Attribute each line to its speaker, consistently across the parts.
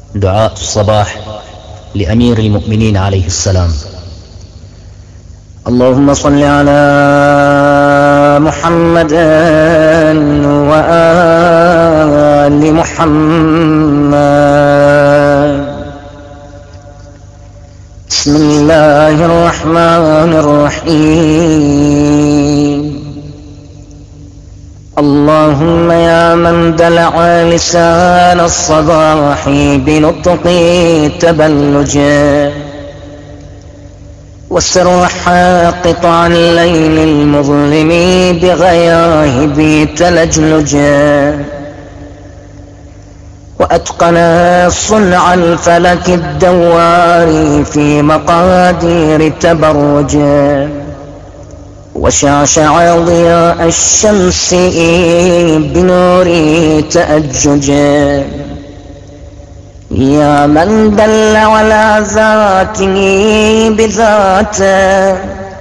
Speaker 1: دعاء الصباح لأمير المؤمنين عليه السلام.
Speaker 2: اللهم صل على محمد وآل محمد. بسم الله الرحمن الرحيم. اللهم يا من دلع لسان الصباح بنطق تبلجا، وسرح قطع الليل المظلم بغياهب تلجلجا، وأتقن صنع الفلك الدوار في مقادير تبرجا، وشعشع ضياء الشمس بنور تأججا. يا من دل على ذاته بذاته،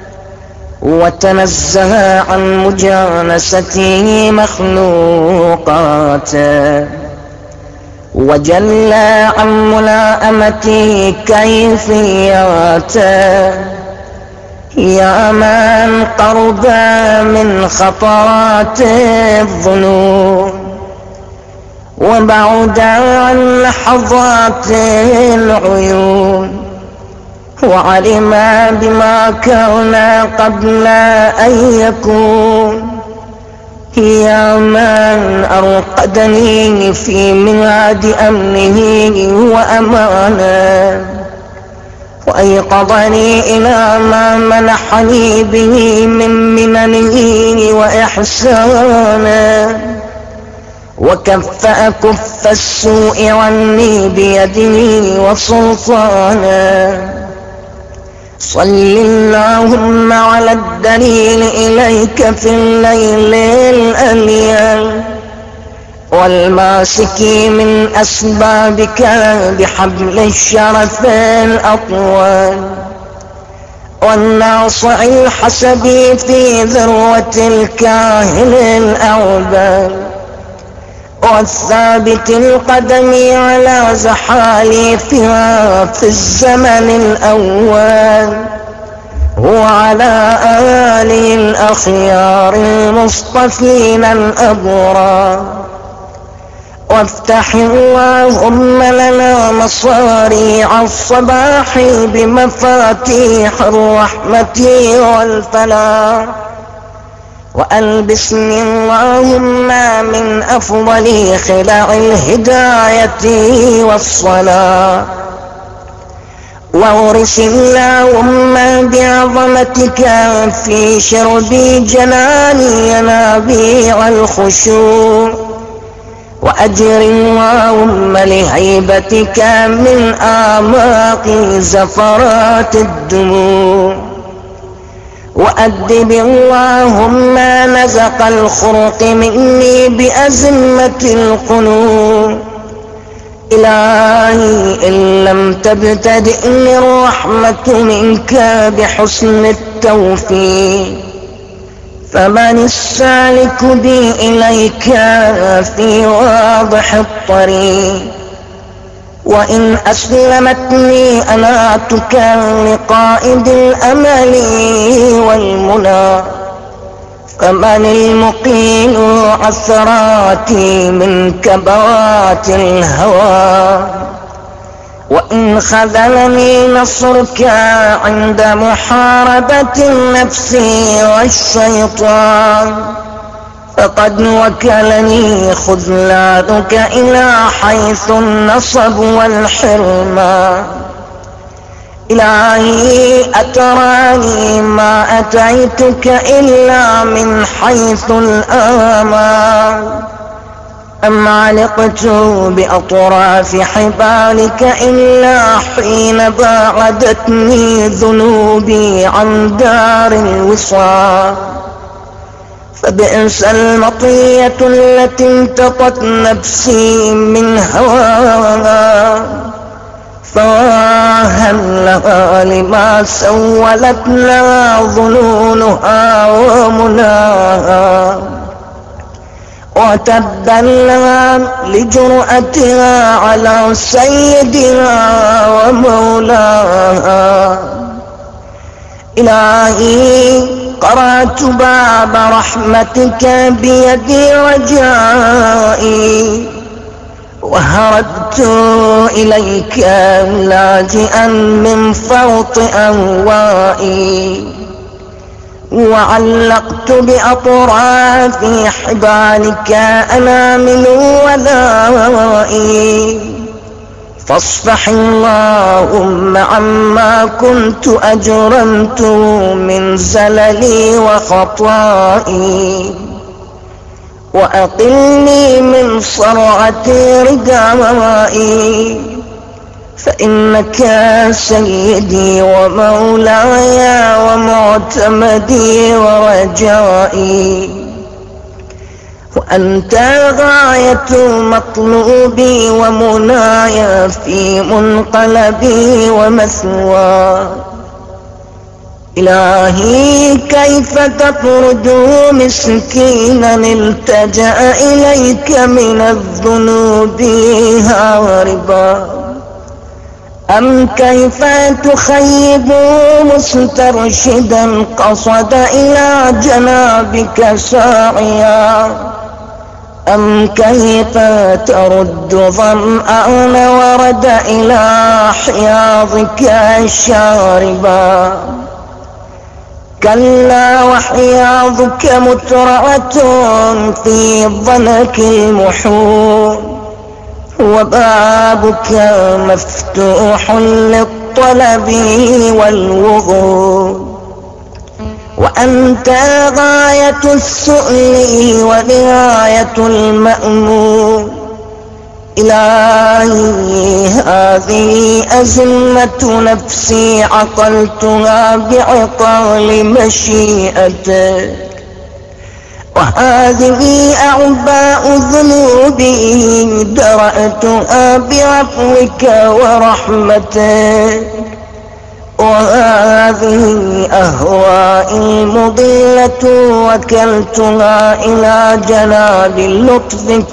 Speaker 2: وتنزه عن مجانسته مخلوقاته، وجل عن ملائمته كيفياته. يا من قرب من خطرات الظنون، وبعد عن لحظات العيون، وعلم بما كان قبل أن يكون. يا من أرقدني في ميعاد أمنه وأمانه، وأيقظني إلى ما منحني به من مننه وإحسانه، وكف السوء عني بيده وسلطانه. صل اللهم على الدليل إليك في الليل الأليل، والماسك من أسبابك بحبل الشرف الأطول، والناصع الحسب في ذروة الكاهل الأعبل، والثابت القدم على زحاليفها في الزمن الأول، وعلى آله الأخيار المصطفين الأبرار. وافتح اللهم لنا مصاريع الصباح بمفاتيح الرحمة والفلاح، وألبسني اللهم من أفضل خلع الهداية والصلاة، وأورث اللهم بعظمتك في شربي جناني ينابيع الخشوع، وأجر اللهم لهيبتك من آماق زفرات الدموع، وأدب اللهم نزق الخرق مني بأزمة القلوب. إلهي إن لم تبتدئني الرحمة منك بحسن التوفيق، فمن السالك بي إليك في واضح الطريق. وإن أسلمتني أناتك لقائد الأمل والمنى، فمن المقيل عثراتي من كبوات الهوى. وإن خذلني نصرك عند محاربة النفس والشيطان، فقد وكلني خذلانك إلى حيث النصب والحرمان. إلهي أتراني ما أتيتك إلا من حيث الآمان، أم علقت بأطراف حبالك إلا حين باعدتني ذنوبي عن دار الوصال. فبئس المطية التي انتقت نفسي من هواها، فواهن لها لما سولت لها ظنونها ومناها. وتبا لها لجرأتها على سيدها ومولاها. إلهي قرأت باب رحمتك بيدي رجائي، وهربت إليك لاجئا من فوط أهوائي، وعلقت بأطراف حبالك أنامل ولائي. فاصفح اللهم عما كنت أجرمت من زللي وخطائي، وأقلني من صرعة ردائي، فإنك سيدي ومولاي ومعتمدي ورجائي، وأنت غاية مطلوبي ومناي في منقلبي ومثواي. إلهي كيف تطرد مسكينا التجأ إليك من الذنوب هاربا؟ أم كيف تخيب مسترشدا قصد إلى جنابك ساعيا؟ أم كيف ترد ظمآن ورد إلى حياضك شاربا؟ كلا وحياضك مترعة في ضنك المحول، وبابك مفتوح للطلب والوغول، وأنت غاية السؤل ونهاية المأمول. إلهي هذه أزمة نفسي عقلتها بعقال مشيئتك، وهذه أعباء ذنوبي درأتها بعفوك ورحمتك، وهذه أهوائي المضلة وكلتها إلى جناب لطفك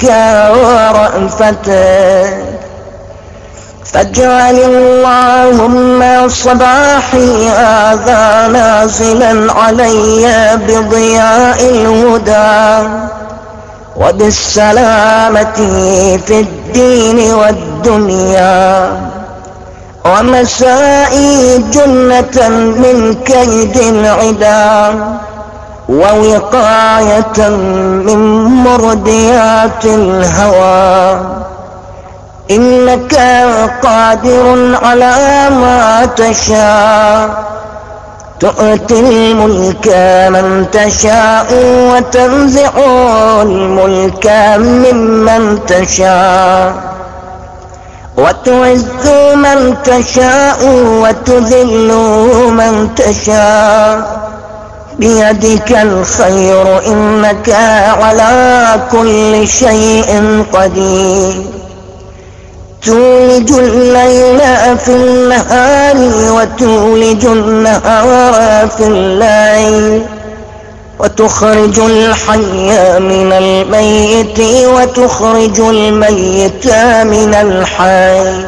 Speaker 2: ورأفتك. فاجعل اللهم صباحي هذا نازلا علي بضياء الهدى وبالسلامة في الدين والدنيا، ومسائي جنة من كيد العدا، ووقاية من مرديات الهوى. إنك قادر على ما تشاء، تؤتي الملك من تشاء وتنزع الملك ممن تشاء، وتعز من تشاء وتذل من تشاء، بيدك الخير إنك على كل شيء قدير. تولج الليل في النهار وتولج النهار في الليل، وتخرج الحي من الميت وتخرج الميت من الحي،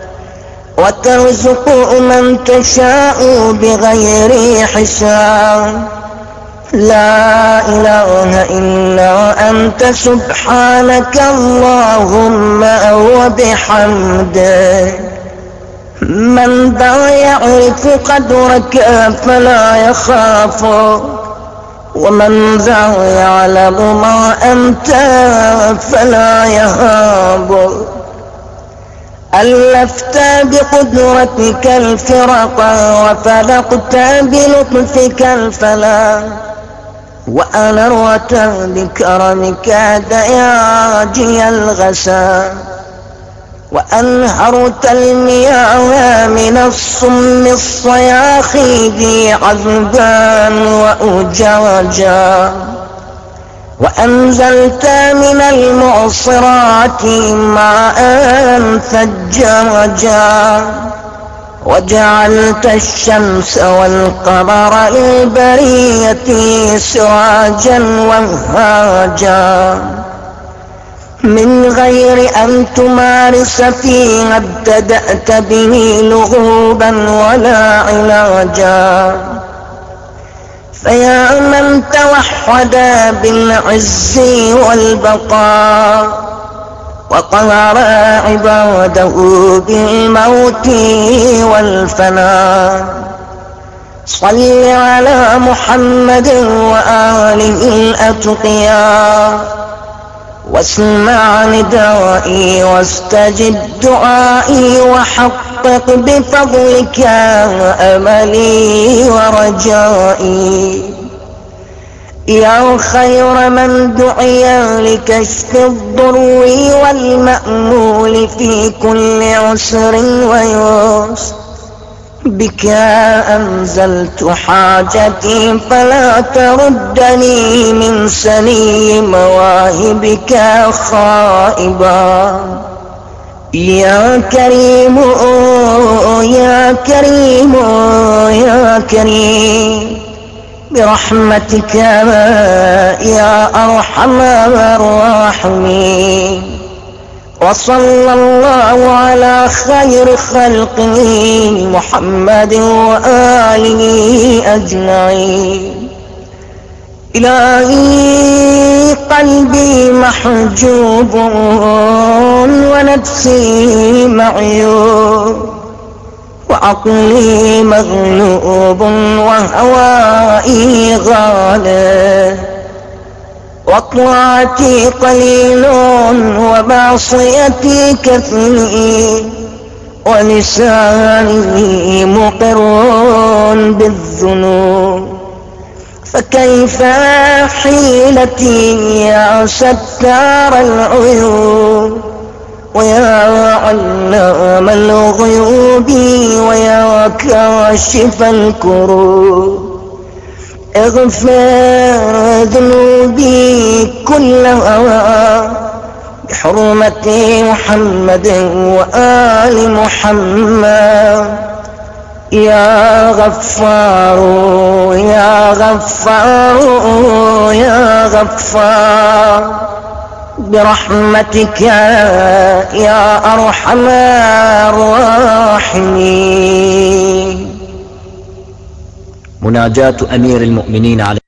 Speaker 2: وترزق من تشاء بغير حساب. لا إله إلا أنت سبحانك اللهم وبحمدك. من ذا يعرف قدرك فلا يخافك، ومن ذا يعلم ما أنت فلا يهابك. ألفت بقدرتك الفرق وفلقت بلطفك الفلا، وأنرت بكرمك دياجي الغسا، وأنهرت المياه من الصم الصياخيد عذبا وأجاجا، وأنزلت من المعصرات ماء ثجاجا، وجعلت الشمس والقمر للبرية سراجا وهاجا، من غير أن تمارس فيها ابتدأت به لغوبا ولا علاجا. فيا من توحد بالعز والبقاء وقهر عباده بالموت والفناء، صل على محمد وآله الأتقياء، واسمع ندائي واستجب دعائي، وحقق بفضلك أملي ورجائي. يا خير من دعي لكشف الضر والمأمول في كل عسر ويسر، بك أنزلت حاجتي فلا تردني من سني مواهبك خائبا. يا كريم يا كريم يا كريم برحمتك يا أرحم الراحمين. وصلى الله على خير خلقه محمد وآله أجمعين. إلهي قلبي محجوب ونفسي معيوب، وعقلي مغلوب وهوائي غالب، وطاعتي قليل ومعصيتي كثير، ولساني مقر بالذنوب. فكيف حيلتي يا ستار العيوب، ويا علام الغيوب، ويا كاشف الكروب. اغفر ذنوبي كلها بحرمة محمد وآل محمد. يا غفار يا غفار يا غفار برحمتك يا أرحم الراحمين.
Speaker 1: مناجاة أمير المؤمنين عليه